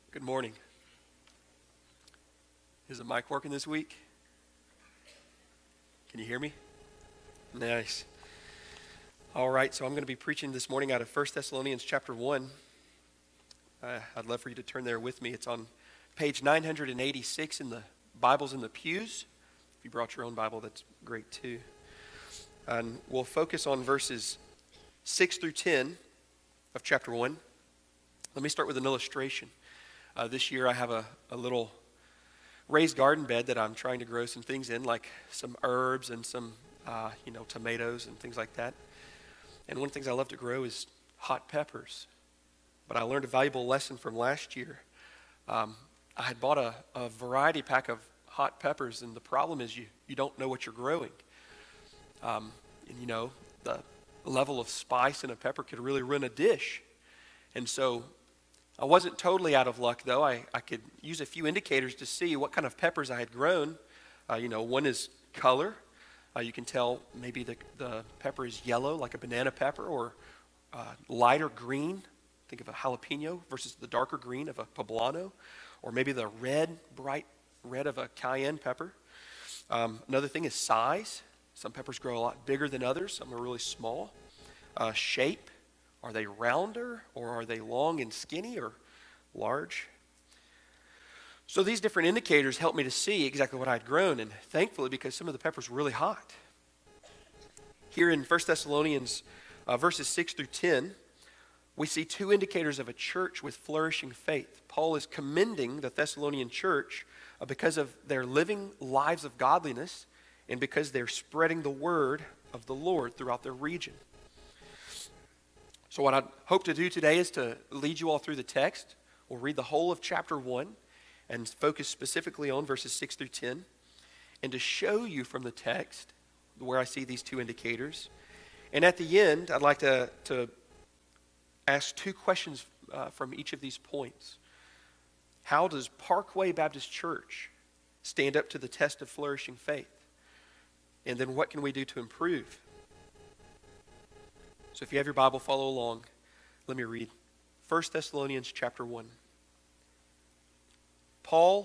Good morning. Is the mic working this week? Can you hear me? Nice. All right, so I'm going to be preaching this morning out of 1 Thessalonians chapter 1. I'd love for you to turn there with me. It's on page 986 in the Bibles in the pews. If you brought your own Bible, that's great too. And we'll focus on verses 6 through 10 of chapter 1. Let me start with an illustration. This year I have a little raised garden bed that I'm trying to grow some things in, like some herbs and some, tomatoes and things like that. And one of the things I love to grow is hot peppers. But I learned a valuable lesson from last year. I had bought a variety pack of hot peppers, and the problem is you don't know what you're growing. The level of spice in a pepper could really ruin a dish. And so I wasn't totally out of luck, though. I could use a few indicators to see what kind of peppers I had grown. One is color. You can tell maybe the pepper is yellow, like a banana pepper, or lighter green. Think of a jalapeno versus the darker green of a poblano, or maybe the bright red of a cayenne pepper. Another thing is size. Some peppers grow a lot bigger than others. Some are really small. Shape. Are they rounder, or are they long and skinny, or large? So these different indicators helped me to see exactly what I'd grown, and thankfully, because some of the peppers were really hot. Here in 1 Thessalonians verses 6 through 10, we see two indicators of a church with flourishing faith. Paul is commending the Thessalonian church because of their living lives of godliness and because they're spreading the word of the Lord throughout their region. So what I hope to do today is to lead you all through the text. We'll read the whole of chapter 1 and focus specifically on verses 6 through 10, and to show you from the text where I see these two indicators. And at the end, I'd like to ask two questions from each of these points. How does Parkway Baptist Church stand up to the test of flourishing faith? And then what can we do to improve? So if you have your Bible, follow along. Let me read 1 Thessalonians chapter 1. Paul,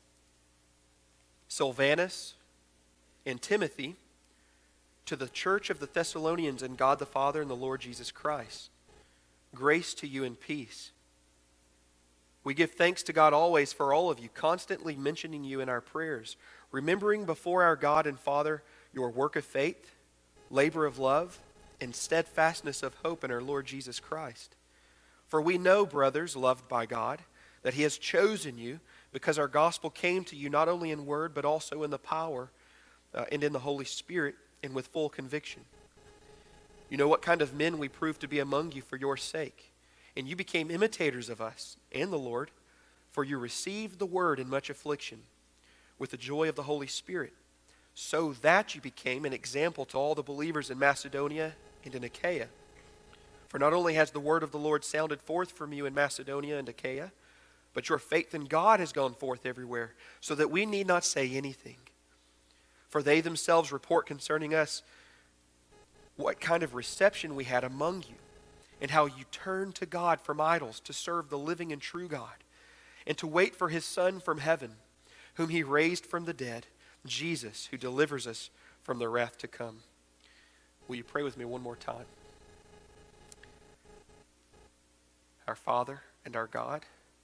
Silvanus, and Timothy, to the church of the Thessalonians in God the Father and the Lord Jesus Christ, grace to you and peace. We give thanks to God always for all of you, constantly mentioning you in our prayers, remembering before our God and Father your work of faith, labor of love, and steadfastness of hope in our Lord Jesus Christ. For we know, brothers, loved by God, that He has chosen you, because our gospel came to you not only in word, but also in the power and in the Holy Spirit, and with full conviction. You know what kind of men we proved to be among you for your sake, and you became imitators of us and the Lord, for you received the word in much affliction, with the joy of the Holy Spirit, so that you became an example to all the believers in Macedonia and in Achaia. For not only has the word of the Lord sounded forth from you in Macedonia and Achaia, but your faith in God has gone forth everywhere, so that we need not say anything. For they themselves report concerning us what kind of reception we had among you, and how you turned to God from idols to serve the living and true God, and to wait for His Son from heaven, whom He raised from the dead, Jesus, who delivers us from the wrath to come. Will you pray with me one more time? Our Father and our God,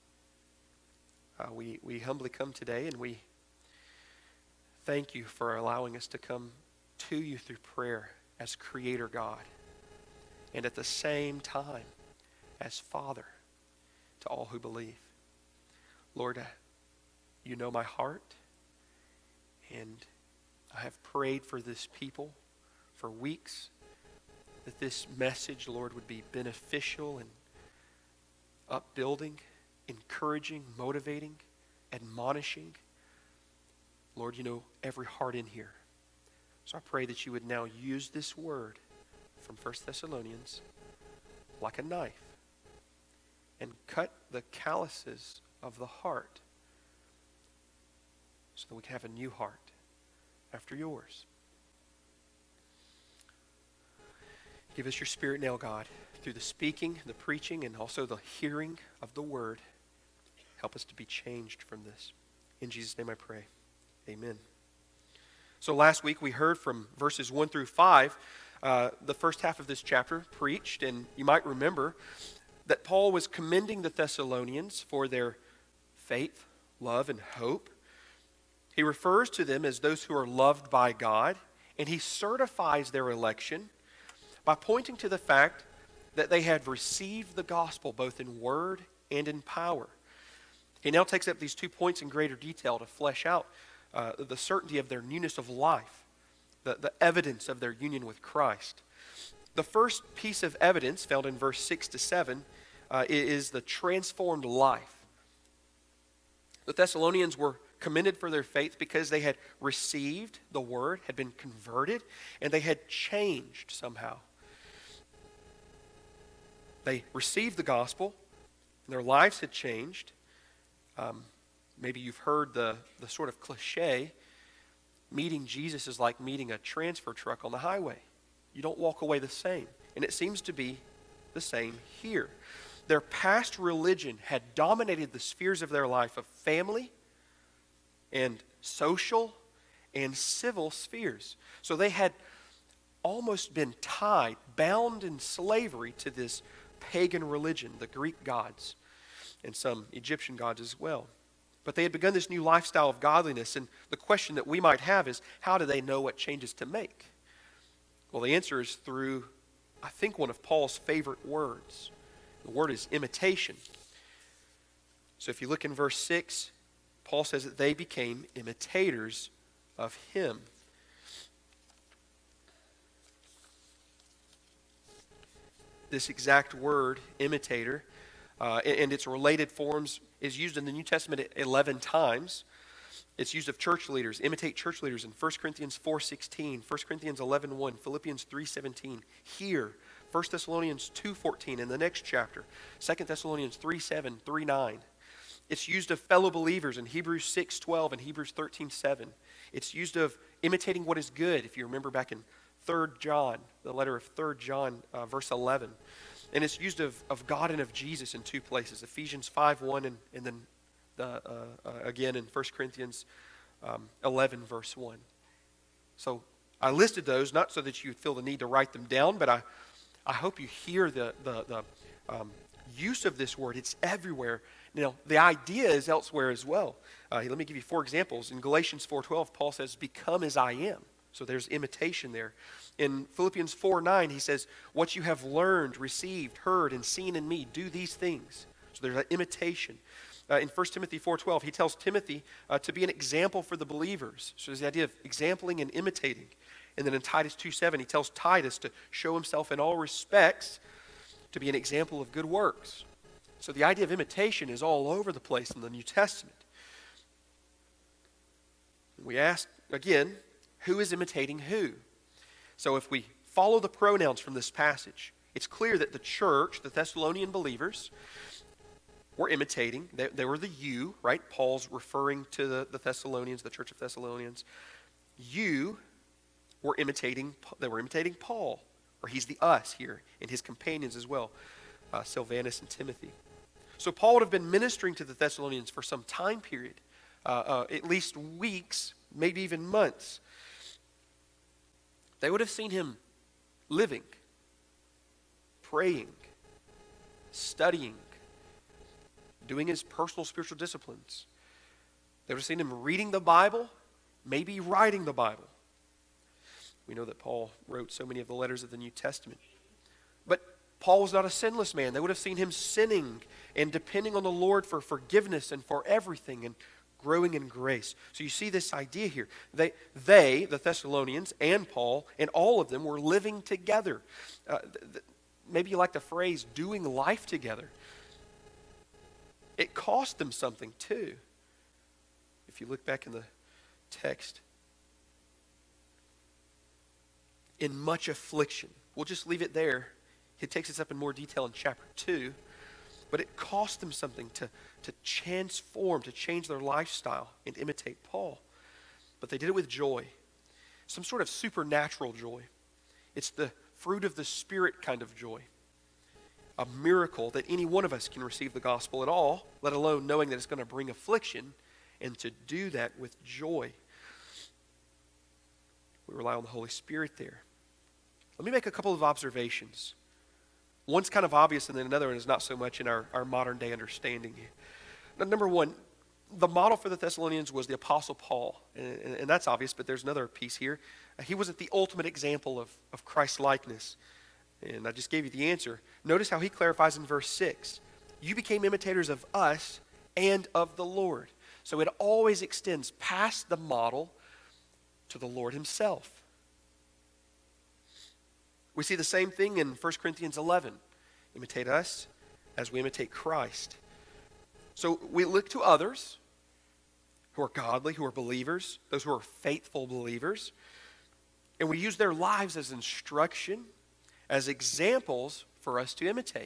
we humbly come today, and we thank you for allowing us to come to you through prayer as Creator God, and at the same time as Father to all who believe. Lord, you know my heart, and I have prayed for this people for weeks, that this message, Lord, would be beneficial and upbuilding, encouraging, motivating, admonishing. Lord, you know every heart in here. So I pray that you would now use this word from 1 Thessalonians like a knife and cut the calluses of the heart so that we can have a new heart after yours. Give us your Spirit now, God, through the speaking, the preaching, and also the hearing of the word. Help us to be changed from this. In Jesus' name I pray. Amen. So last week we heard from verses 1 through 5, the first half of this chapter preached, and you might remember that Paul was commending the Thessalonians for their faith, love, and hope. He refers to them as those who are loved by God, and he certifies their election by pointing to the fact that they had received the gospel both in word and in power. He now takes up these 2 points in greater detail to flesh out the certainty of their newness of life, the evidence of their union with Christ. The first piece of evidence found in verse 6 to 7 is the transformed life. The Thessalonians were commended for their faith because they had received the word, had been converted, and they had changed somehow. They received the gospel, and their lives had changed. Maybe you've heard the sort of cliche, meeting Jesus is like meeting a transfer truck on the highway. You don't walk away the same. And it seems to be the same here. Their past religion had dominated the spheres of their life of family and social and civil spheres. So they had almost been tied, bound in slavery to this pagan religion, the Greek gods, and some Egyptian gods as well. But they had begun this new lifestyle of godliness, and the question that we might have is, how do they know what changes to make? Well, the answer is through, I think, one of Paul's favorite words. The word is imitation. So if you look in verse 6, Paul says that they became imitators of him. This exact word, imitator, and its related forms is used in the New Testament 11 times. It's used of church leaders, imitate church leaders in 1 Corinthians 4:16, 1 Corinthians 11:1, Philippians 3:17. Here, 1 Thessalonians 2:14 in the next chapter, 2 Thessalonians 3:7, 3:9. It's used of fellow believers in Hebrews 6:12 and Hebrews 13:7. It's used of imitating what is good, if you remember back in 3 John, the letter of 3 John, verse 11. And it's used of God and of Jesus in 2 places, Ephesians 5:1 and then again in 1 Corinthians 11, verse 1. So I listed those not so that you'd feel the need to write them down, but I hope you hear the use of this word. It's everywhere. Now, the idea is elsewhere as well. Let me give you 4 examples. In Galatians 4:12, Paul says, "Become as I am." So there's imitation there. In Philippians 4:9, he says, "What you have learned, received, heard, and seen in me, do these things." So there's an imitation. In 1 Timothy 4:12, he tells Timothy to be an example for the believers. So there's the idea of exempling and imitating. And then in Titus 2:7, he tells Titus to show himself in all respects to be an example of good works. So the idea of imitation is all over the place in the New Testament. We ask, again, who is imitating who? So if we follow the pronouns from this passage, it's clear that the church, the Thessalonian believers, were imitating. They were the you, right? Paul's referring to the Thessalonians, the church of Thessalonians. You were imitating, they were imitating Paul, or he's the us here, and his companions as well, Silvanus and Timothy. So Paul would have been ministering to the Thessalonians for some time period, at least weeks, maybe even months. They would have seen him living, praying, studying, doing his personal spiritual disciplines. They would have seen him reading the Bible, maybe writing the Bible. We know that Paul wrote so many of the letters of the New Testament. But Paul was not a sinless man. They would have seen him sinning and depending on the Lord for forgiveness and for everything and growing in grace. So you see this idea here. They, the Thessalonians and Paul, and all of them were living together. Maybe you like the phrase, doing life together. It cost them something too. If you look back in the text. In much affliction. We'll just leave it there. He takes us up in more detail in chapter 2. But it cost them something to transform, to change their lifestyle and imitate Paul. But they did it with joy. Some sort of supernatural joy. It's the fruit of the Spirit kind of joy. a miracle that any one of us can receive the gospel at all, let alone knowing that it's going to bring affliction, and to do that with joy. We rely on the Holy Spirit there. Let me make a couple of observations. One's kind of obvious, and then another one is not so much in our modern day understanding. Now, number one, the model for the Thessalonians was the Apostle Paul, and that's obvious, but there's another piece here. He wasn't the ultimate example of Christ-likeness, and I just gave you the answer. Notice how he clarifies in verse 6. You became imitators of us and of the Lord. So it always extends past the model to the Lord himself. We see the same thing in 1 Corinthians 11. Imitate us as we imitate Christ. So we look to others who are godly, who are believers, those who are faithful believers, and we use their lives as instruction, as examples for us to imitate.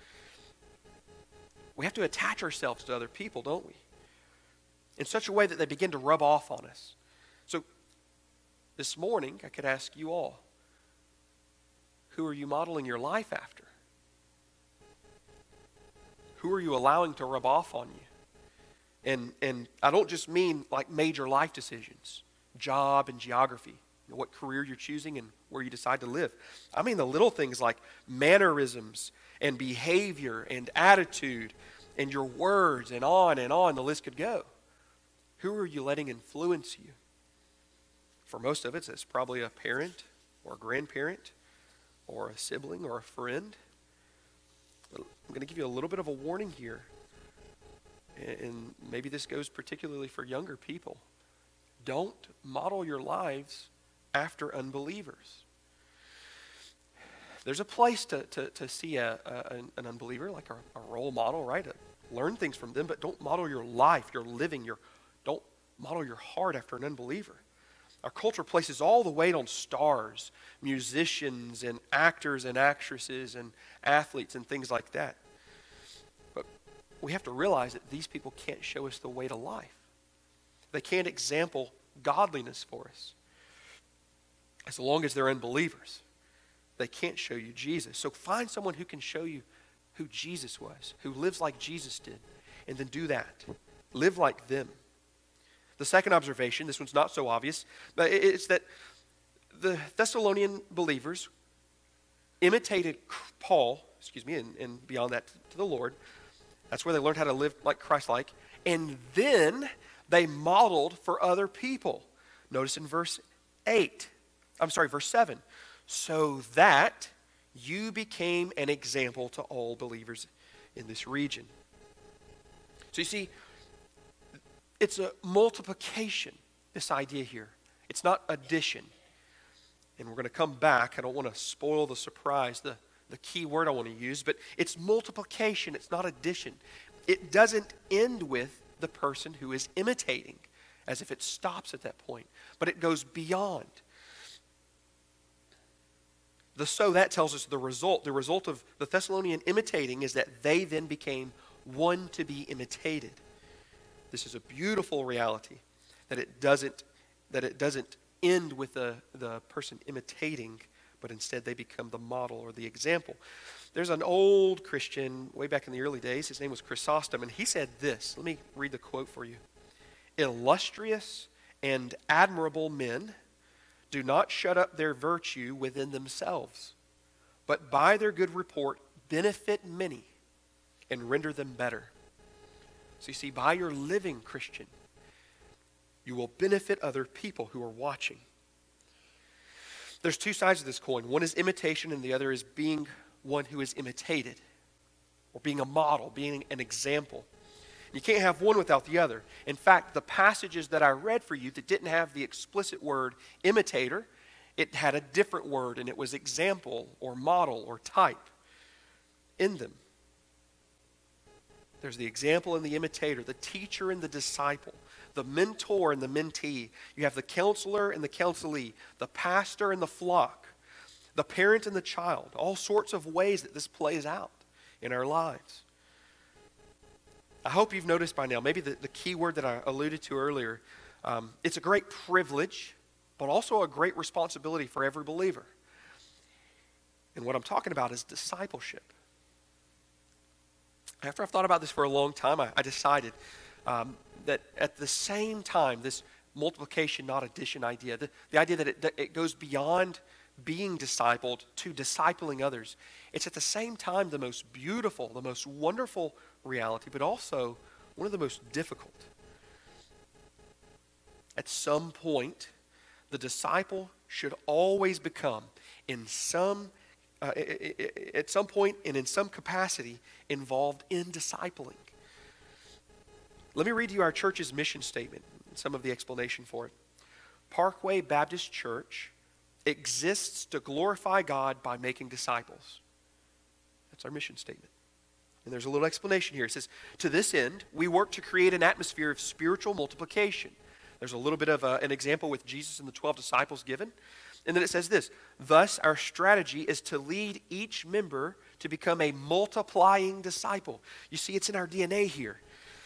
We have to attach ourselves to other people, don't we? In such a way that they begin to rub off on us. So this morning, I could ask you all, who are you modeling your life after? Who are you allowing to rub off on you? And I don't just mean like major life decisions, job and geography, what career you're choosing and where you decide to live. I mean the little things like mannerisms and behavior and attitude and your words and on, the list could go. Who are you letting influence you? For most of it, it's probably a parent or a grandparent or a sibling or a friend. But I'm going to give you a little bit of a warning here. And maybe this goes particularly for younger people. Don't model your lives after unbelievers. There's a place to see an unbeliever, like a role model, right? Learn things from them, but don't model your life, your living, don't model your heart after an unbeliever. Our culture places all the weight on stars, musicians and actors and actresses and athletes and things like that. But we have to realize that these people can't show us the way to life. They can't example godliness for us. As long as they're unbelievers, they can't show you Jesus. So find someone who can show you who Jesus was, who lives like Jesus did, and then do that. Live like them. The second observation, this one's not so obvious, but it's that the Thessalonian believers imitated Paul, and beyond that to the Lord. That's where they learned how to live like Christ-like. And then they modeled for other people. Notice in verse 7. So that you became an example to all believers in this region. So you see, it's a multiplication, this idea here. It's not addition. And we're going to come back. I don't want to spoil the surprise, the key word I want to use, but it's multiplication. It's not addition. It doesn't end with the person who is imitating, as if it stops at that point, but it goes beyond. So that tells us the result. The result of the Thessalonian imitating is that they then became one to be imitated. This is a beautiful reality, that it doesn't end with the person imitating, but instead they become the model or the example. There's an old Christian way back in the early days. His name was Chrysostom, and he said this. Let me read the quote for you. Illustrious and admirable men do not shut up their virtue within themselves, but by their good report benefit many and render them better. So you see, by your living, Christian, you will benefit other people who are watching. There's two sides of this coin. One is imitation, and the other is being one who is imitated, or being a model, being an example. You can't have one without the other. In fact, the passages that I read for you that didn't have the explicit word imitator, it had a different word, and it was example or model or type in them. There's the example and the imitator, the teacher and the disciple, the mentor and the mentee. You have the counselor and the counselee, the pastor and the flock, the parent and the child, all sorts of ways that this plays out in our lives. I hope you've noticed by now, maybe the key word that I alluded to earlier, it's a great privilege, but also a great responsibility for every believer. And what I'm talking about is discipleship. After I've thought about this for a long time, I decided that at the same time, this multiplication, not addition idea, the idea that it goes beyond being discipled to discipling others, it's at the same time the most beautiful, the most wonderful reality, but also one of the most difficult. At some point, the disciple should always become, at some point and in some capacity, involved in discipling. Let me read you our church's mission statement, some of the explanation for it. Parkway Baptist Church exists to glorify God by making disciples. That's our mission statement. And there's a little explanation here. It says, to this end, we work to create an atmosphere of spiritual multiplication. There's a little bit of an example with Jesus and the 12 disciples given. And then it says this, thus our strategy is to lead each member to become a multiplying disciple. You see, it's in our DNA here.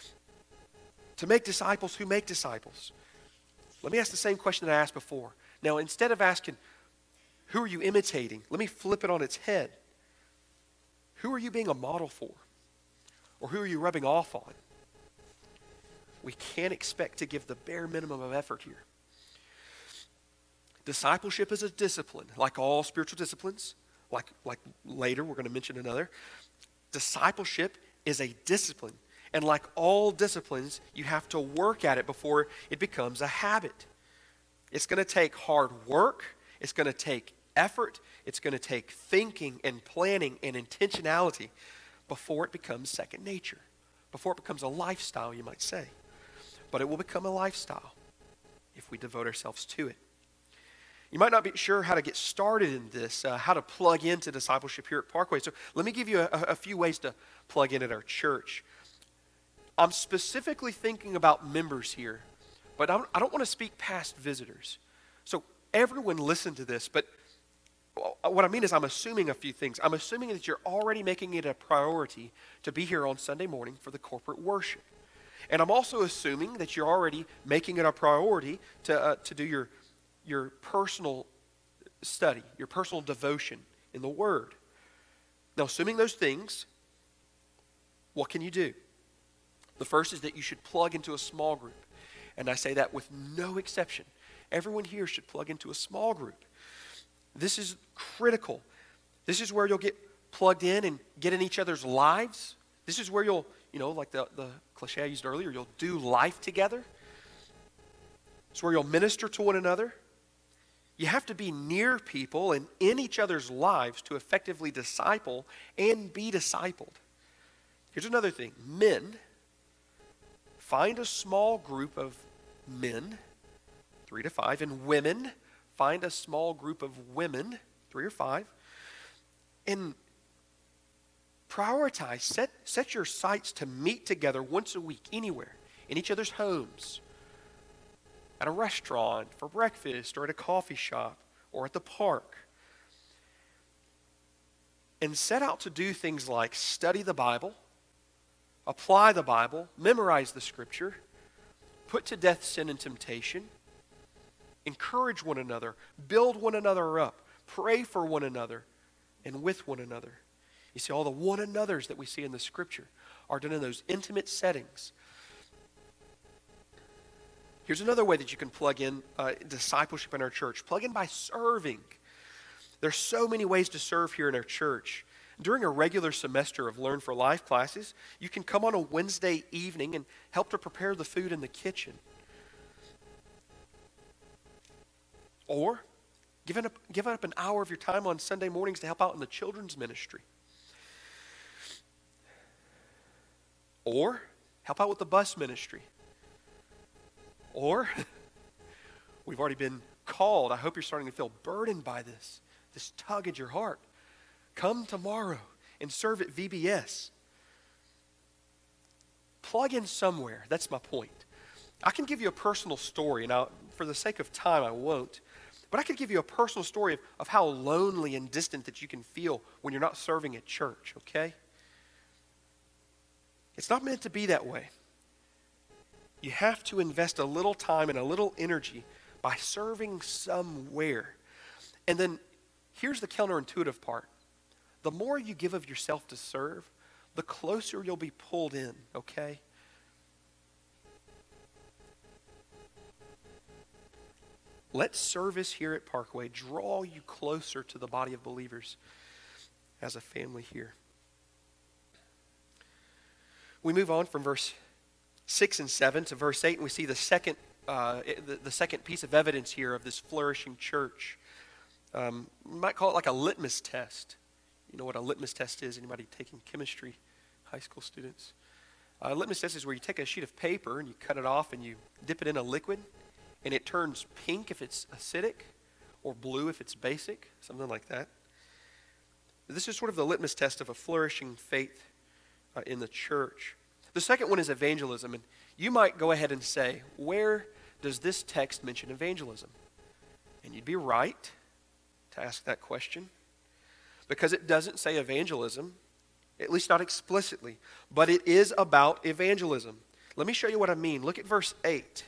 To make disciples who make disciples. Let me ask the same question that I asked before. Now, instead of asking, who are you imitating? Let me flip it on its head. Who are you being a model for? Or who are you rubbing off on? We can't expect to give the bare minimum of effort here. Discipleship is a discipline, like all spiritual disciplines, like later we're going to mention another. Discipleship is a discipline. And like all disciplines, you have to work at it before it becomes a habit. It's going to take hard work. It's going to take effort. It's going to take thinking and planning and intentionality before it becomes second nature, before it becomes a lifestyle, you might say. But it will become a lifestyle if we devote ourselves to it. You might not be sure how to get started in this, how to plug into discipleship here at Parkway. So let me give you a few ways to plug in at our church. I'm specifically thinking about members here, but I don't want to speak past visitors. So everyone listen to this, but what I mean is I'm assuming a few things. I'm assuming that you're already making it a priority to be here on Sunday morning for the corporate worship. And I'm also assuming that you're already making it a priority to do your personal study, your personal devotion in the Word. Now, assuming those things, what can you do? The first is that you should plug into a small group. And I say that with no exception. Everyone here should plug into a small group. This is critical. This is where you'll get plugged in and get in each other's lives. This is where you'll, like the cliche I used earlier, you'll do life together. It's where you'll minister to one another. You have to be near people and in each other's lives to effectively disciple and be discipled. Here's another thing. Men, find a small group of men, 3 to 5, and women, find a small group of women, 3 or 5, and prioritize, set your sights to meet together once a week, anywhere, in each other's homes, at a restaurant, for breakfast, or at a coffee shop, or at the park. And set out to do things like study the Bible, apply the Bible, memorize the Scripture, put to death sin and temptation, encourage one another, build one another up, pray for one another, and with one another. You see, all the one another's that we see in the Scripture are done in those intimate settings. Here's another way that you can plug in discipleship in our church. Plug in by serving. There's so many ways to serve here in our church. During a regular semester of Learn for Life classes, you can come on a Wednesday evening and help to prepare the food in the kitchen. Or give up an hour of your time on Sunday mornings to help out in the children's ministry. Or help out with the bus ministry. Or, we've already been called. I hope you're starting to feel burdened by this tug at your heart. Come tomorrow and serve at VBS. Plug in somewhere. That's my point. I can give you a personal story, and for the sake of time, I won't. But I could give you a personal story of how lonely and distant that you can feel when you're not serving at church, okay? It's not meant to be that way. You have to invest a little time and a little energy by serving somewhere. And then here's the counterintuitive part. The more you give of yourself to serve, the closer you'll be pulled in, okay? Let service here at Parkway draw you closer to the body of believers as a family here. We move on from verse 6 and 7 to verse 8, and we see the second piece of evidence here of this flourishing church. You might call it like a litmus test. You know what a litmus test is? Anybody taking chemistry, high school students? A litmus test is where you take a sheet of paper and you cut it off and you dip it in a liquid, and it turns pink if it's acidic or blue if it's basic, something like that. This is sort of the litmus test of a flourishing faith in the church. The second one is evangelism. And you might go ahead and say, where does this text mention evangelism? And you'd be right to ask that question, because it doesn't say evangelism, at least not explicitly, but it is about evangelism. Let me show you what I mean. Look at verse 8.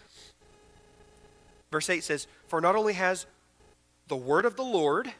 Verse 8 says, "For not only has the word of the Lord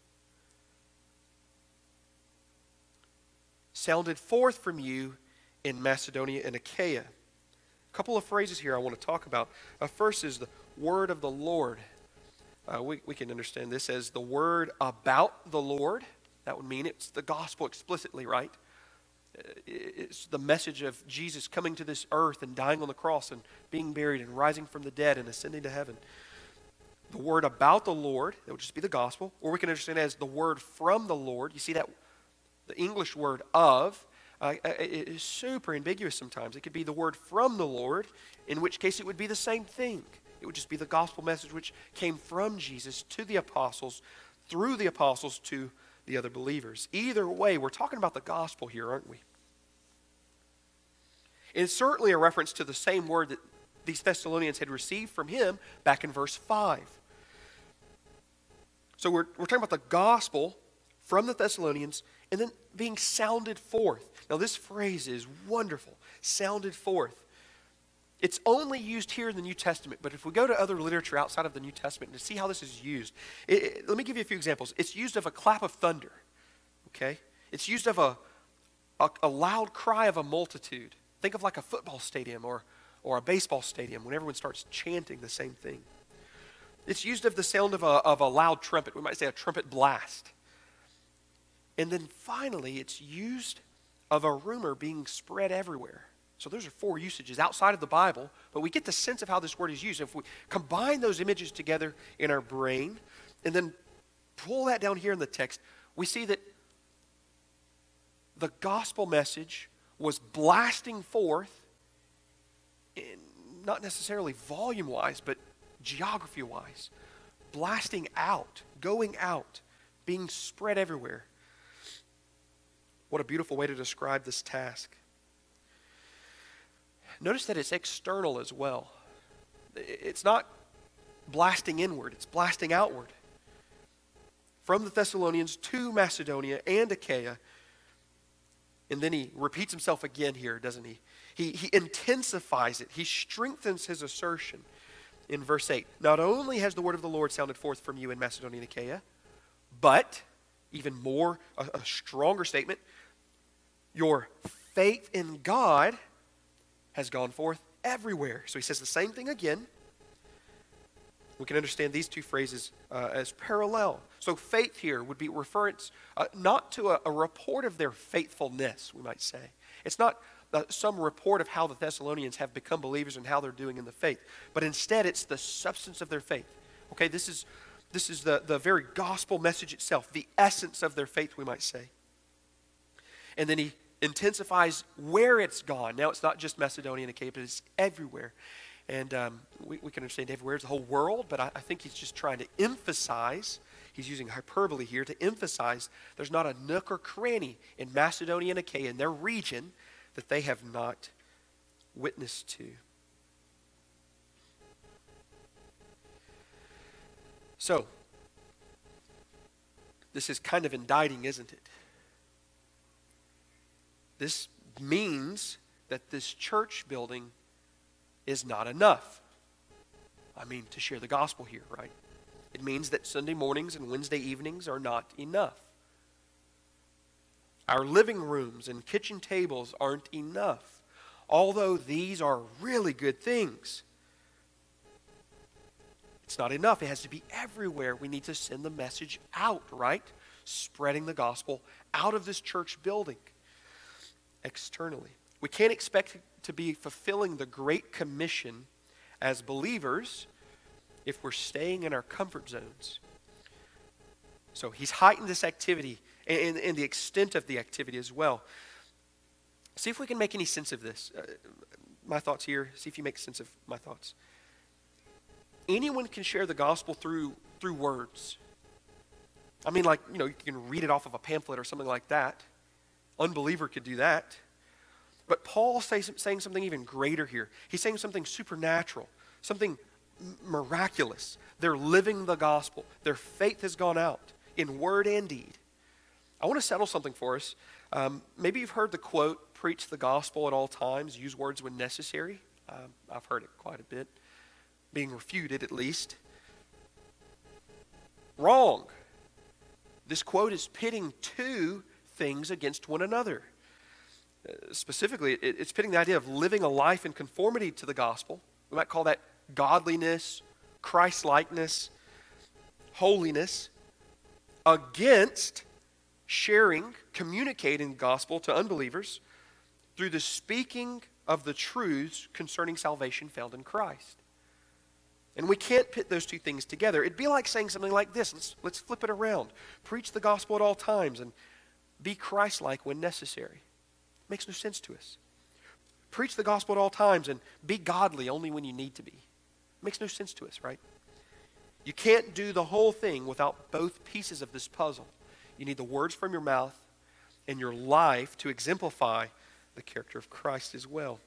sounded forth from you in Macedonia and Achaia." A couple of phrases here I want to talk about. First is the word of the Lord. We can understand this as the word about the Lord. That would mean it's the gospel explicitly, right? It's the message of Jesus coming to this earth and dying on the cross and being buried and rising from the dead and ascending to heaven. The word about the Lord, that would just be the gospel. Or we can understand it as the word from the Lord. You see that the English word of is super ambiguous sometimes. It could be the word from the Lord, in which case it would be the same thing. It would just be the gospel message which came from Jesus to the apostles, through the apostles to the other believers. Either way, we're talking about the gospel here, aren't we? It's certainly a reference to the same word that these Thessalonians had received from him back in verse 5. So we're talking about the gospel from the Thessalonians and then being sounded forth. Now this phrase is wonderful, sounded forth. It's only used here in the New Testament, but if we go to other literature outside of the New Testament to see how this is used, let me give you a few examples. It's used of a clap of thunder, okay? It's used of a loud cry of a multitude. Think of like a football stadium or a baseball stadium when everyone starts chanting the same thing. It's used of the sound of a loud trumpet. We might say a trumpet blast. And then finally, it's used of a rumor being spread everywhere. So those are 4 usages outside of the Bible, but we get the sense of how this word is used. If we combine those images together in our brain and then pull that down here in the text, we see that the gospel message was blasting forth, not necessarily volume-wise, but geography-wise. Blasting out, going out, being spread everywhere. What a beautiful way to describe this task. Notice that it's external as well. It's not blasting inward, it's blasting outward. From the Thessalonians to Macedonia and Achaia. And then he repeats himself again here, doesn't he? He intensifies it. He strengthens his assertion in verse 8. Not only has the word of the Lord sounded forth from you in Macedonia and Achaia, but, even more, a stronger statement, your faith in God has gone forth everywhere. So he says the same thing again. We can understand these two phrases as parallel. So faith here would be reference not to a report of their faithfulness, we might say. It's not some report of how the Thessalonians have become believers and how they're doing in the faith, but instead it's the substance of their faith. Okay, this is the very gospel message itself, the essence of their faith, we might say. And then he intensifies where it's gone. Now it's not just Macedonia and Achaia, but it's everywhere. And we can understand everywhere. It's the whole world, but I think he's just trying to emphasize, he's using hyperbole here to emphasize there's not a nook or cranny in Macedonia and Achaia, in their region, that they have not witnessed to. So, this is kind of indicting, isn't it? This means that this church building is not enough. I mean, to share the gospel here, right? It means that Sunday mornings and Wednesday evenings are not enough. Our living rooms and kitchen tables aren't enough, although these are really good things. It's not enough. It has to be everywhere. We need to send the message out, right? Spreading the gospel out of this church building externally. We can't expect to be fulfilling the Great Commission as believers if we're staying in our comfort zones. So he's heightened this activity and the extent of the activity as well. See if we can make any sense of this. My thoughts here. See if you make sense of my thoughts. Anyone can share the gospel through words. I mean, like, you can read it off of a pamphlet or something like that. Unbeliever could do that. But Paul's saying something even greater here. He's saying something supernatural, something miraculous. They're living the gospel. Their faith has gone out in word and deed. I want to settle something for us. Maybe you've heard the quote, preach the gospel at all times, use words when necessary. I've heard it quite a bit, being refuted at least. Wrong. This quote is pitting two things against one another. Specifically, it's pitting the idea of living a life in conformity to the gospel. We might call that godliness, Christ-likeness, holiness, against sharing, communicating the gospel to unbelievers through the speaking of the truths concerning salvation found in Christ. And we can't pit those two things together. It'd be like saying something like this. Let's flip it around. Preach the gospel at all times and be Christ-like when necessary. Makes no sense to us. Preach the gospel at all times and be godly only when you need to be. Makes no sense to us, right? You can't do the whole thing without both pieces of this puzzle. You need the words from your mouth and your life to exemplify the character of Christ as well.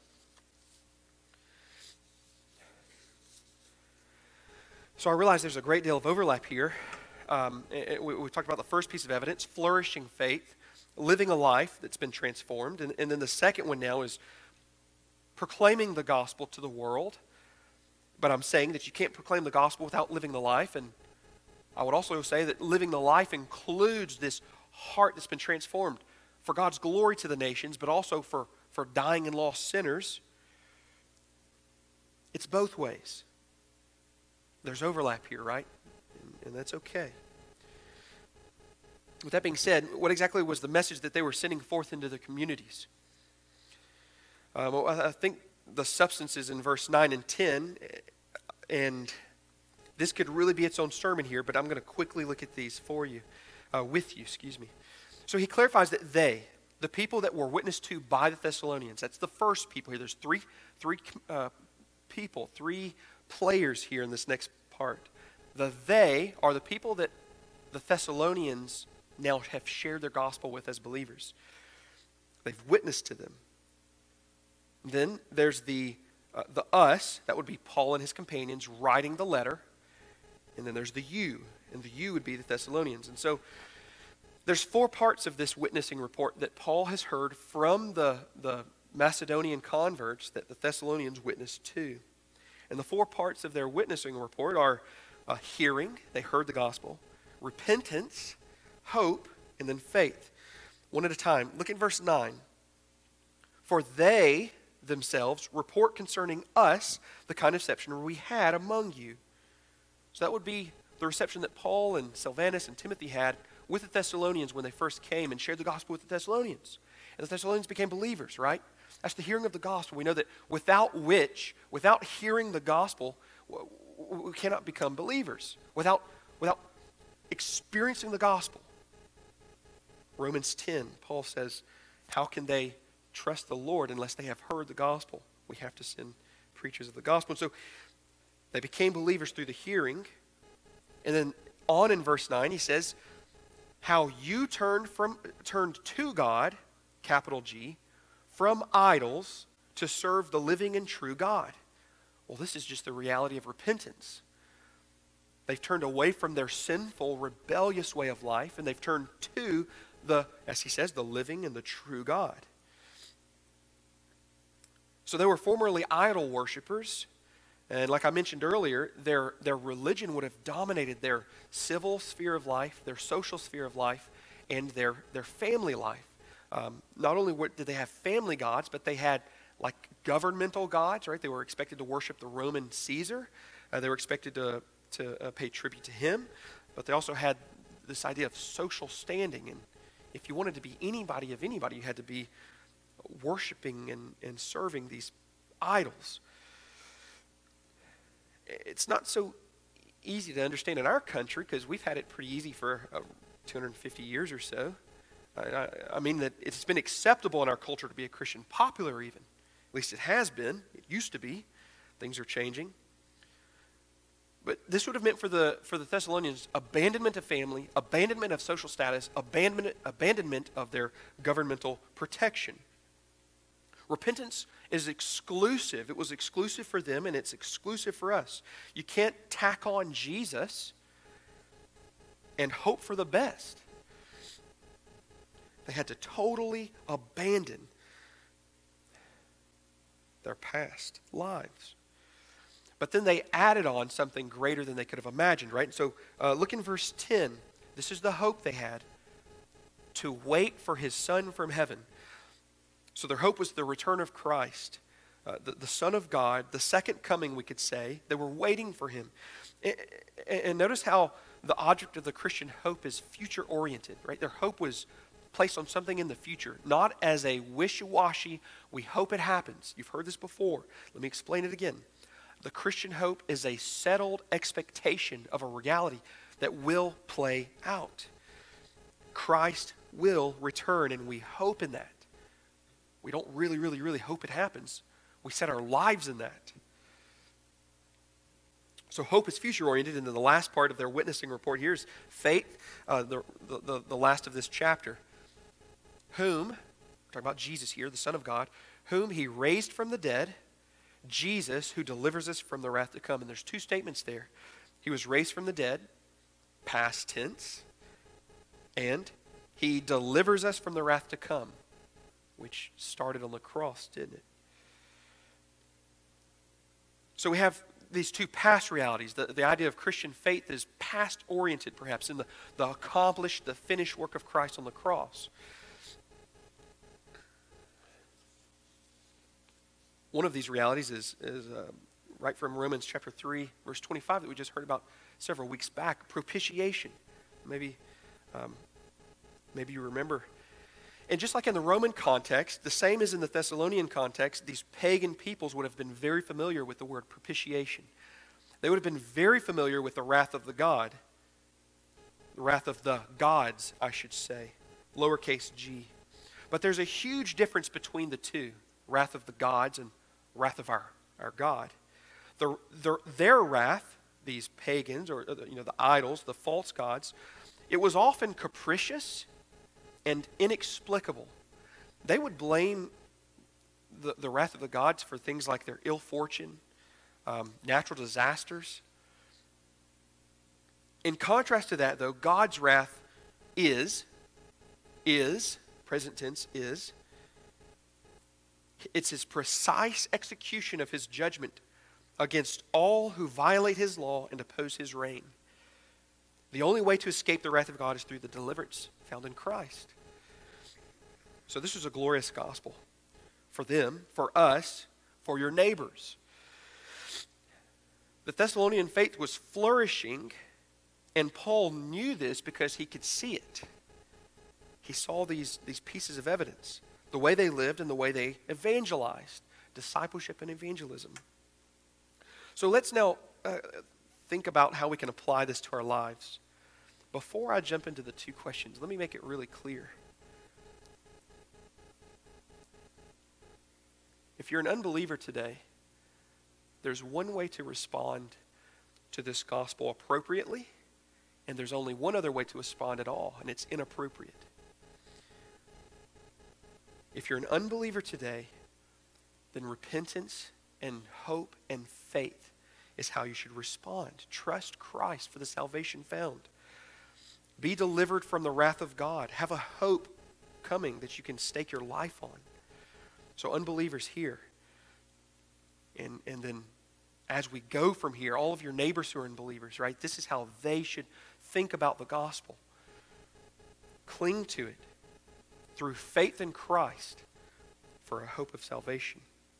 So I realize there's a great deal of overlap here. We talked about the first piece of evidence, flourishing faith, living a life that's been transformed. And then the second one now is proclaiming the gospel to the world. But I'm saying that you can't proclaim the gospel without living the life. And I would also say that living the life includes this heart that's been transformed for God's glory to the nations, but also for dying and lost sinners. It's both ways. There's overlap here, right? And that's okay. With that being said, what exactly was the message that they were sending forth into the communities? I think the substance is in verse 9 and 10, and this could really be its own sermon here, but I'm going to quickly look at these with you. So he clarifies that the people that were witnessed to by the Thessalonians, that's the first people here. There's three players here in this next part. They are the people that the Thessalonians now have shared their gospel with as believers. They've witnessed to them. Then there's the us, that would be Paul and his companions writing the letter. And then there's the you, and the you would be the Thessalonians. And so there's four parts of this witnessing report that Paul has heard from the Macedonian converts that the Thessalonians witnessed to. And the four parts of their witnessing report are hearing, they heard the gospel, repentance, hope, and then faith. One at a time. Look at verse 9. For they themselves report concerning us the kind of reception we had among you. So that would be the reception that Paul and Silvanus and Timothy had with the Thessalonians when they first came and shared the gospel with the Thessalonians. And the Thessalonians became believers, right? That's the hearing of the gospel. We know that without hearing the gospel, we cannot become believers. Without experiencing the gospel. Romans 10, Paul says, how can they trust the Lord unless they have heard the gospel? We have to send preachers of the gospel. And so they became believers through the hearing. And then on in verse 9, he says, how you turned to God, capital G, from idols to serve the living and true God. Well, this is just the reality of repentance. They've turned away from their sinful, rebellious way of life, and they've turned to as he says, the living and the true God. So they were formerly idol worshipers, and like I mentioned earlier, their religion would have dominated their civil sphere of life, their social sphere of life, and their family life. Not only did they have family gods, but they had like governmental gods, right? They were expected to worship the Roman Caesar. They were expected to pay tribute to him. But they also had this idea of social standing. And if you wanted to be anybody of anybody, you had to be worshiping and serving these idols. It's not so easy to understand in our country because we've had it pretty easy for 250 years or so. I mean that it's been acceptable in our culture to be a Christian, popular even. At least it has been. It used to be. Things are changing. But this would have meant for the Thessalonians abandonment of family, abandonment of social status, abandonment of their governmental protection. Repentance is exclusive. It was exclusive for them, and it's exclusive for us. You can't tack on Jesus and hope for the best. They had to totally abandon their past lives. But then they added on something greater than they could have imagined, right? And so look in verse 10. This is the hope they had, to wait for his Son from heaven. So their hope was the return of Christ, the Son of God, the second coming, we could say. They were waiting for him. And notice how the object of the Christian hope is future-oriented, right? Their hope was placed on something in the future, not as a wishy-washy, we hope it happens. You've heard this before. Let me explain it again. The Christian hope is a settled expectation of a reality that will play out. Christ will return, and we hope in that. We don't really, really, really hope it happens. We set our lives in that. So hope is future-oriented, and then the last part of their witnessing report here is faith, the last of this chapter. Whom, we're talking about Jesus here, the Son of God, whom he raised from the dead, Jesus, who delivers us from the wrath to come. And there's two statements there. He was raised from the dead, past tense, and he delivers us from the wrath to come, which started on the cross, didn't it? So we have these two past realities. The idea of Christian faith is past-oriented, perhaps, in the accomplished, the finished work of Christ on the cross. One of these realities is right from Romans chapter 3, verse 25 that we just heard about several weeks back, propitiation. Maybe you remember. And just like in the Roman context, the same as in the Thessalonian context, these pagan peoples would have been very familiar with the word propitiation. They would have been very familiar with the wrath of the God. The wrath of the gods, I should say. Lowercase g. But there's a huge difference between the two. Wrath of the gods and wrath of our God. Their wrath, these pagans, or the idols, the false gods, it was often capricious and inexplicable. They would blame the wrath of the gods for things like their ill fortune, natural disasters. In contrast to that, though, God's wrath is, present tense is, it's his precise execution of his judgment against all who violate his law and oppose his reign. The only way to escape the wrath of God is through the deliverance found in Christ. So this is a glorious gospel for them, for us, for your neighbors. The Thessalonian faith was flourishing, and Paul knew this because he could see it. He saw these pieces of evidence. The way they lived and the way they evangelized. Discipleship and evangelism. So let's now think about how we can apply this to our lives. Before I jump into the two questions, let me make it really clear. If you're an unbeliever today, there's one way to respond to this gospel appropriately, and there's only one other way to respond at all, and it's inappropriate. If you're an unbeliever today, then repentance and hope and faith is how you should respond. Trust Christ for the salvation found. Be delivered from the wrath of God. Have a hope coming that you can stake your life on. So unbelievers here, and then as we go from here, all of your neighbors who are unbelievers, right? This is how they should think about the gospel. Cling to it. through faith in Christ for a hope of salvation.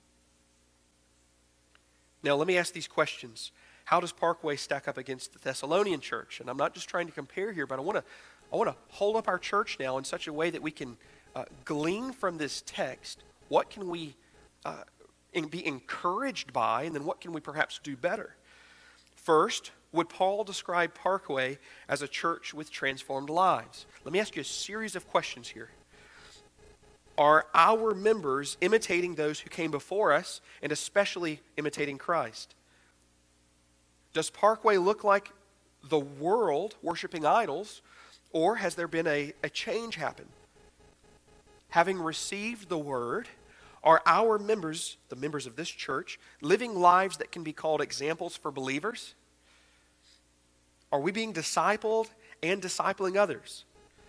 Now, let me ask these questions. How does Parkway stack up against the Thessalonian church? And I'm not just trying to compare here, but I want to hold up our church now in such a way that we can glean from this text what can we be encouraged by, and then what can we perhaps do better. First, would Paul describe Parkway as a church with transformed lives? Let me ask you a series of questions here. Are our members imitating those who came before us, and especially imitating Christ? Does Parkway look like the world worshiping idols, or has there been a change happen? Having received the word, are our members, the members of this church, living lives that can be called examples for believers? Are we being discipled and discipling others?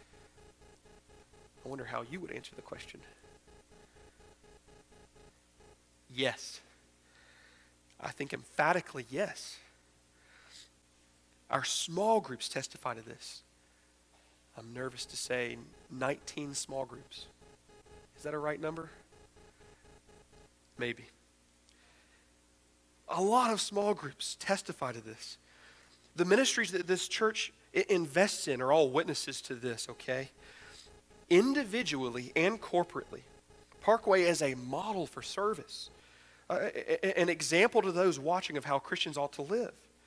I wonder how you would answer the question. Yes. I think emphatically yes. Our small groups testify to this. I'm nervous to say 19 small groups. Is that a right number? Maybe. A lot of small groups testify to this. The ministries that this church invests in are all witnesses to this, okay? Individually and corporately, Parkway is a model for service, an example to those watching of how Christians ought to live.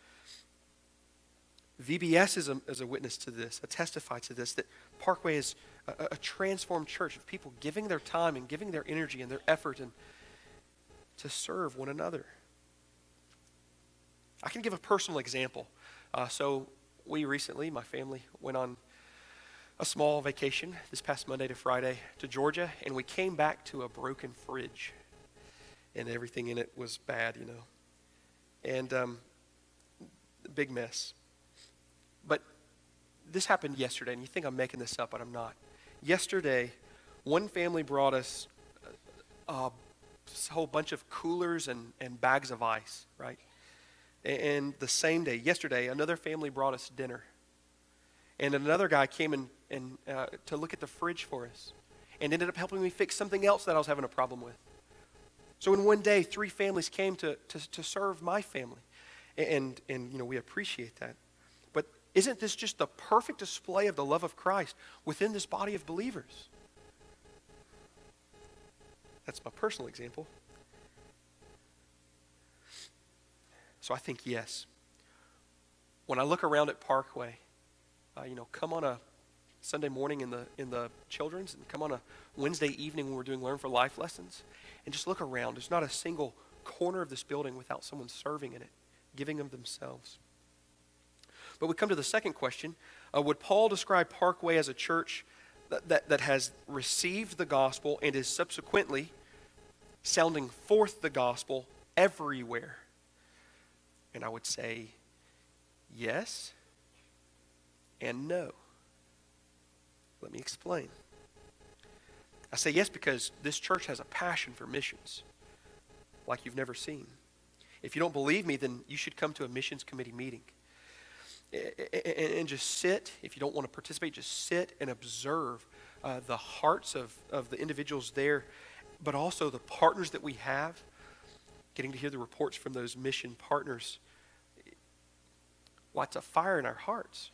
VBS is a witness to this, a testify to this, that Parkway is a transformed church of people giving their time and giving their energy and their effort and to serve one another. I can give a personal example. So we recently, my family, went on a small vacation this past Monday to Friday to Georgia, and we came back to a broken fridge, and everything in it was bad, and big mess. But this happened yesterday, and you think I'm making this up, but I'm not. Yesterday, one family brought us a whole bunch of coolers and bags of ice, right? And the same day, yesterday, another family brought us dinner. And another guy came and to look at the fridge for us and ended up helping me fix something else that I was having a problem with. So in one day, 3 families came to serve my family. And we appreciate that. But isn't this just the perfect display of the love of Christ within this body of believers? That's my personal example. So I think yes. When I look around at Parkway, come on a Sunday morning in the children's, and come on a Wednesday evening when we're doing Learn for Life lessons, and just look around. There's not a single corner of this building without someone serving in it, giving of themselves. But we come to the second question. Would Paul describe Parkway as a church that has received the gospel and is subsequently sounding forth the gospel everywhere? And I would say yes and no. Let me explain. I say yes because this church has a passion for missions like you've never seen. If you don't believe me, then you should come to a missions committee meeting. And just sit. If you don't want to participate, just sit and observe the hearts of the individuals there, but also the partners that we have. Getting to hear the reports from those mission partners lights a fire in our hearts.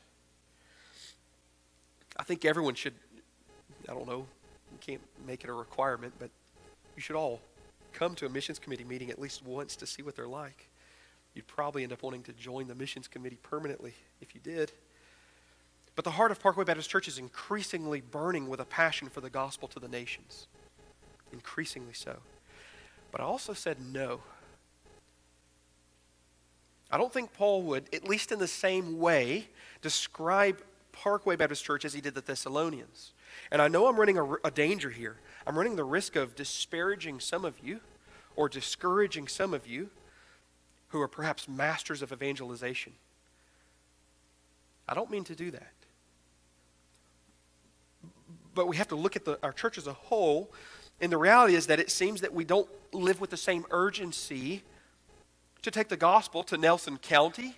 I think everyone should, I don't know, you can't make it a requirement, but you should all come to a missions committee meeting at least once to see what they're like. You'd probably end up wanting to join the missions committee permanently if you did. But the heart of Parkway Baptist Church is increasingly burning with a passion for the gospel to the nations. Increasingly so. But I also said no. I don't think Paul would, at least in the same way, describe Parkway Baptist Church as he did the Thessalonians. And I know I'm running a danger here. I'm running the risk of disparaging some of you or discouraging some of you who are perhaps masters of evangelization. I don't mean to do that. But we have to look at our church as a whole, and the reality is that it seems that we don't live with the same urgency to take the gospel to Nelson County,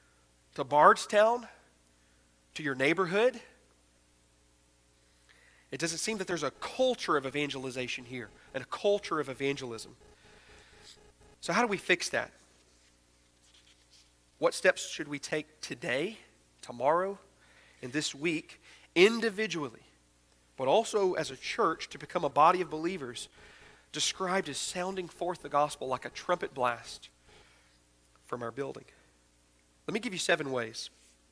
to Bardstown, to your neighborhood. It doesn't seem that there's a culture of evangelization here and a culture of evangelism. So how do we fix that? What steps should we take today, tomorrow, and this week, individually, but also as a church to become a body of believers described as sounding forth the gospel like a trumpet blast from our building? Let me give you 7 ways.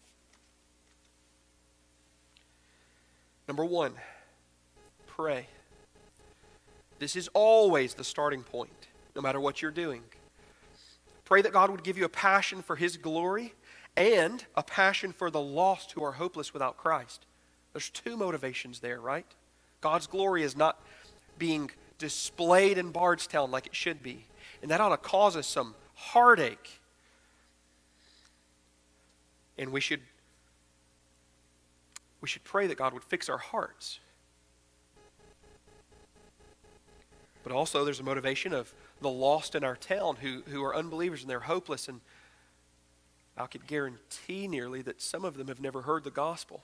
Number 1, pray. This is always the starting point, no matter what you're doing. Pray that God would give you a passion for His glory and a passion for the lost who are hopeless without Christ. There's 2 motivations there, right? God's glory is not being displayed in Bardstown like it should be. And that ought to cause us some heartache. And we should pray that God would fix our hearts. But also there's a motivation of the lost in our town who are unbelievers and they're hopeless. And I could guarantee nearly that some of them have never heard the gospel.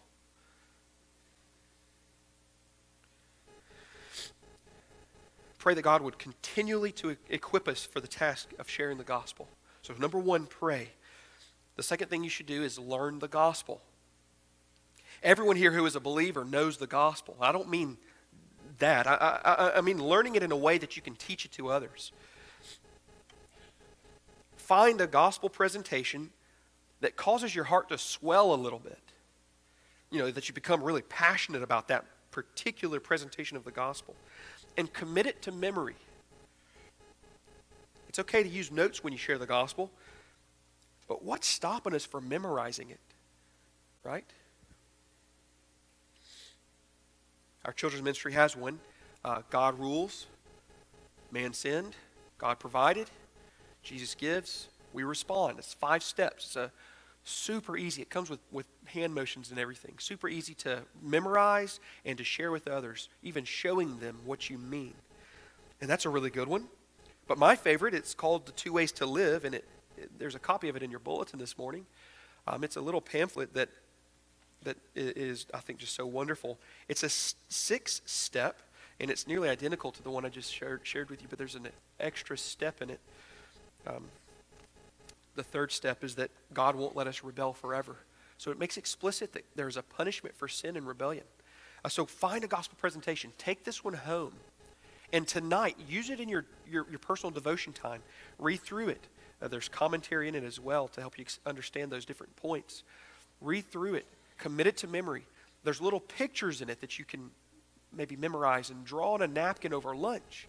Pray that God would continually to equip us for the task of sharing the gospel. So number 1, pray. The second thing you should do is learn the gospel. Everyone here who is a believer knows the gospel. I don't mean that. I mean learning it in a way that you can teach it to others. Find a gospel presentation that causes your heart to swell a little bit. You know, that you become really passionate about that particular presentation of the gospel. And commit it to memory. It's okay to use notes when you share the gospel, but what's stopping us from memorizing it? Right? Our children's ministry has one. God rules, man sinned, God provided, Jesus gives, we respond. It's 5 steps. It's a super easy. It comes with hand motions and everything. Super easy to memorize and to share with others, even showing them what you mean. And that's a really good one. But my favorite, it's called The 2 Ways to Live, and there's a copy of it in your bulletin this morning. It's a little pamphlet that is, I think, just so wonderful. It's a 6-step, and it's nearly identical to the one I just shared with you, but there's an extra step in it. The 3rd step is that God won't let us rebel forever. So it makes explicit that there's a punishment for sin and rebellion. So find a gospel presentation. Take this one home. And tonight, use it in your personal devotion time. Read through it. There's commentary in it as well to help you understand those different points. Read through it. Commit it to memory. There's little pictures in it that you can maybe memorize and draw on a napkin over lunch.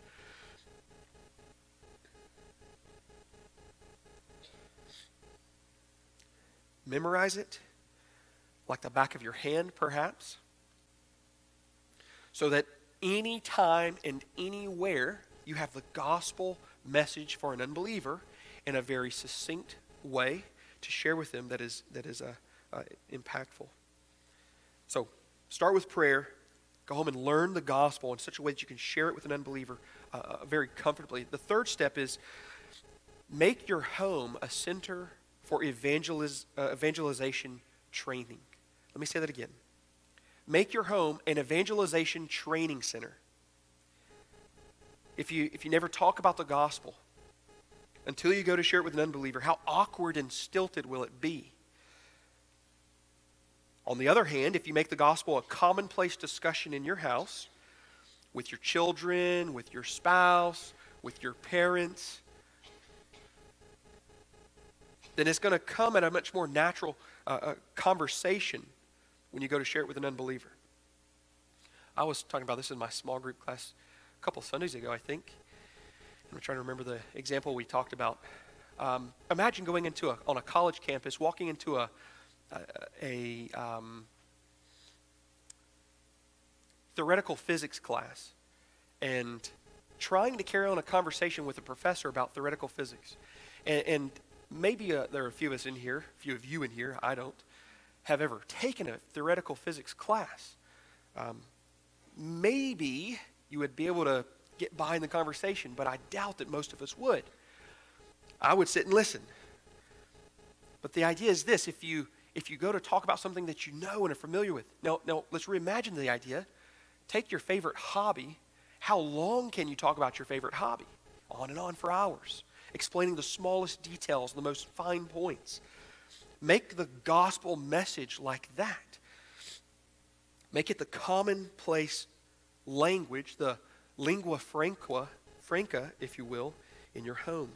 Memorize it like the back of your hand, perhaps, so that any time and anywhere you have the gospel message for an unbeliever in a very succinct way to share with them that is impactful. So start with prayer. Go home and learn the gospel in such a way that you can share it with an unbeliever very comfortably. The 3rd step is make your home a center for evangelization training. Let me say that again. Make your home an evangelization training center. If you never talk about the gospel until you go to share it with an unbeliever, how awkward and stilted will it be? On the other hand, if you make the gospel a commonplace discussion in your house, with your children, with your spouse, with your parents, then it's going to come at a much more natural conversation when you go to share it with an unbeliever. I was talking about this in my small group class a couple Sundays ago, I think. I'm trying to remember the example we talked about. Imagine going on a college campus, walking into a theoretical physics class and trying to carry on a conversation with a professor about theoretical physics. And maybe there are a few of you in here, I don't, have ever taken a theoretical physics class. Maybe you would be able to get by in the conversation, but I doubt that most of us would. I would sit and listen. But the idea is this: if you go to talk about something that you know and are familiar with, now let's reimagine the idea. Take your favorite hobby. How long can you talk about your favorite hobby? On and on for hours, explaining the smallest details, the most fine points. Make the gospel message like that. Make it the commonplace language, the lingua franca, if you will, in your home.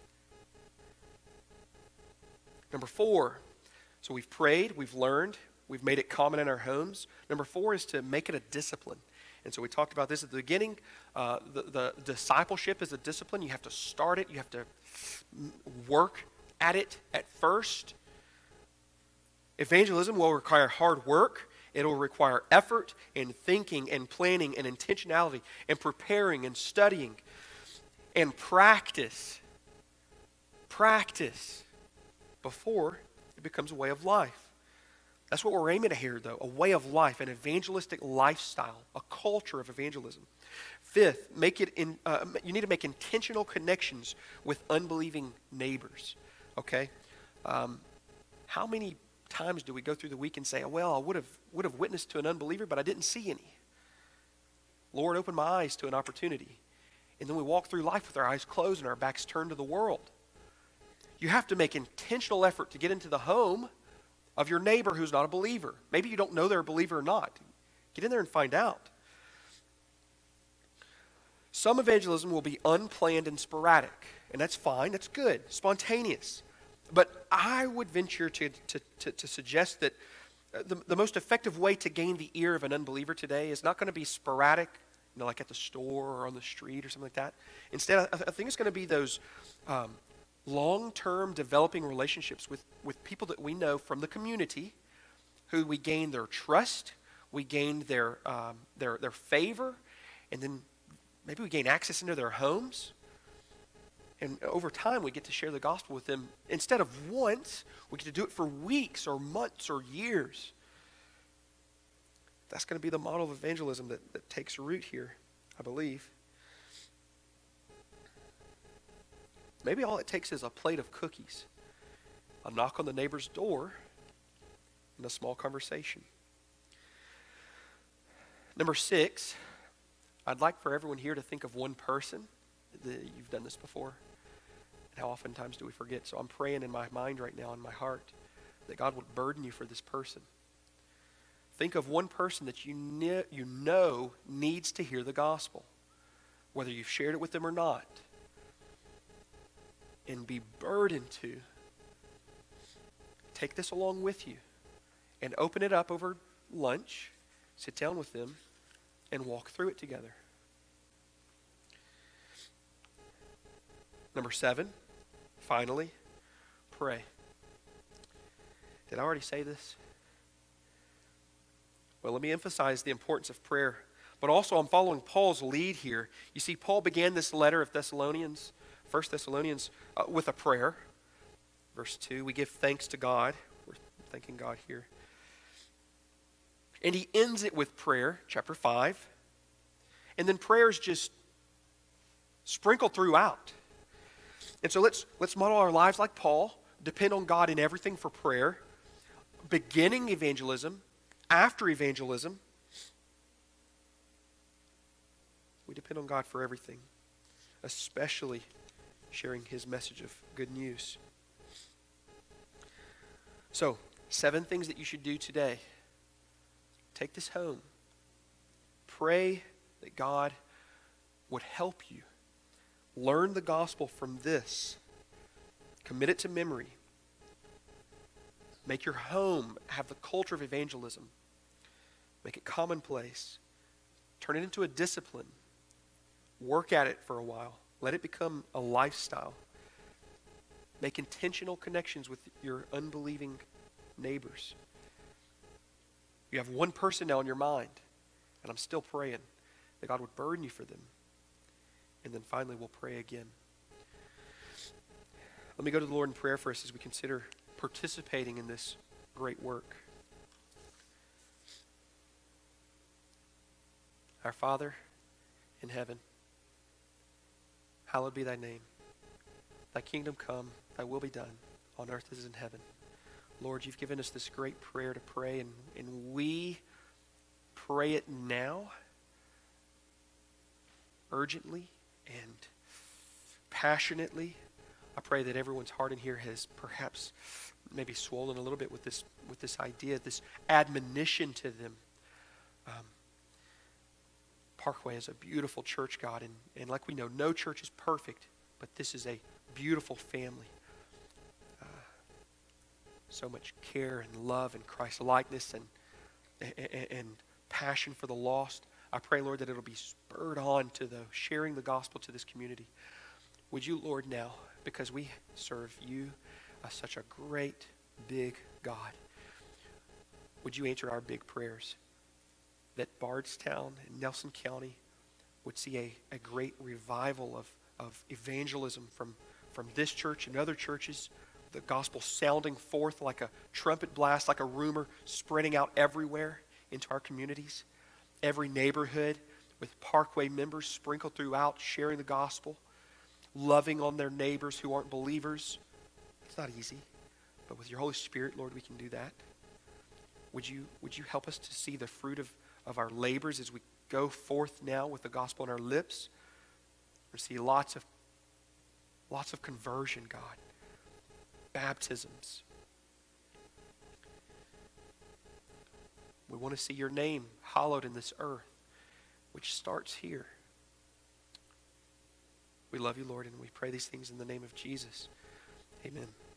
Number 4, so we've prayed, we've learned, we've made it common in our homes. Number 4 is to make it a discipline. And so we talked about this at the beginning. The discipleship is a discipline. You have to start it. You have to work at it at first. Evangelism will require hard work. It'll require effort and thinking and planning and intentionality and preparing and studying and practice. Practice before it becomes a way of life. That's what we're aiming at here, though, a way of life, an evangelistic lifestyle, a culture of evangelism. 5th, you need to make intentional connections with unbelieving neighbors, okay? How many times do we go through the week and say, well, I would have witnessed to an unbeliever, but I didn't see any. Lord, open my eyes to an opportunity. And then we walk through life with our eyes closed and our backs turned to the world. You have to make intentional effort to get into the home of your neighbor who's not a believer. Maybe you don't know they're a believer or not. Get in there and find out. Some evangelism will be unplanned and sporadic, and that's fine, that's good, spontaneous. But I would venture to suggest that the most effective way to gain the ear of an unbeliever today is not going to be sporadic, like at the store or on the street or something like that. Instead, I think it's going to be those long-term developing relationships with people that we know from the community, who we gain their trust, we gain their favor, and then maybe we gain access into their homes. And over time, we get to share the gospel with them. Instead of once, we get to do it for weeks or months or years. That's going to be the model of evangelism that takes root here, I believe. Maybe all it takes is a plate of cookies, a knock on the neighbor's door, and a small conversation. Number 6, I'd like for everyone here to think of one person. You've done this before. And how oftentimes do we forget? So I'm praying in my mind right now, in my heart, that God would burden you for this person. Think of one person that you know needs to hear the gospel, whether you've shared it with them or not. And be burdened to take this along with you and open it up over lunch, sit down with them, and walk through it together. Number 7, finally, pray. Did I already say this? Well, let me emphasize the importance of prayer. But also, I'm following Paul's lead here. You see, Paul began this letter of 1 Thessalonians, with a prayer. Verse 2, we give thanks to God. We're thanking God here. And he ends it with prayer, chapter 5. And then prayer is just sprinkled throughout. And so let's model our lives like Paul, depend on God in everything for prayer, beginning evangelism, after evangelism. We depend on God for everything, especially sharing his message of good news. So, 7 things that you should do today. Take this home. Pray that God would help you. Learn the gospel from this. Commit it to memory. Make your home have the culture of evangelism. Make it commonplace. Turn it into a discipline. Work at it for a while. Let it become a lifestyle. Make intentional connections with your unbelieving neighbors. You have one person now in your mind, and I'm still praying that God would burden you for them. And then finally, we'll pray again. Let me go to the Lord in prayer for us as we consider participating in this great work. Our Father in heaven, hallowed be thy name. Thy kingdom come, thy will be done, on earth as in heaven. Lord, you've given us this great prayer to pray, and we pray it now urgently and passionately. I pray that everyone's heart in here has perhaps maybe swollen a little bit with this idea, this admonition to them. Parkway is a beautiful church, God, and like we know, no church is perfect, but this is a beautiful family. So much care and love and Christ-likeness and passion for the lost. I pray, Lord, that it'll be spurred on to sharing the gospel to this community. Would you, Lord, now, because we serve you, such a great, big God, would you answer our big prayers that Bardstown and Nelson County would see a great revival of evangelism from this church and other churches, the gospel sounding forth like a trumpet blast, like a rumor spreading out everywhere into our communities, every neighborhood with Parkway members sprinkled throughout, sharing the gospel, loving on their neighbors who aren't believers. It's not easy, but with your Holy Spirit, Lord, we can do that. Would you help us to see the fruit of our labors as we go forth now with the gospel on our lips? We see lots of conversion, God. Baptisms. We want to see your name hallowed in this earth, which starts here. We love you, Lord, and we pray these things in the name of Jesus. Amen.